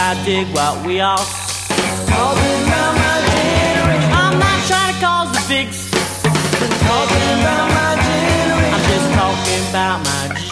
I dig what we all Talking about my generation. I'm not trying to cause a big Talking about my generation. I'm just talking about my generation.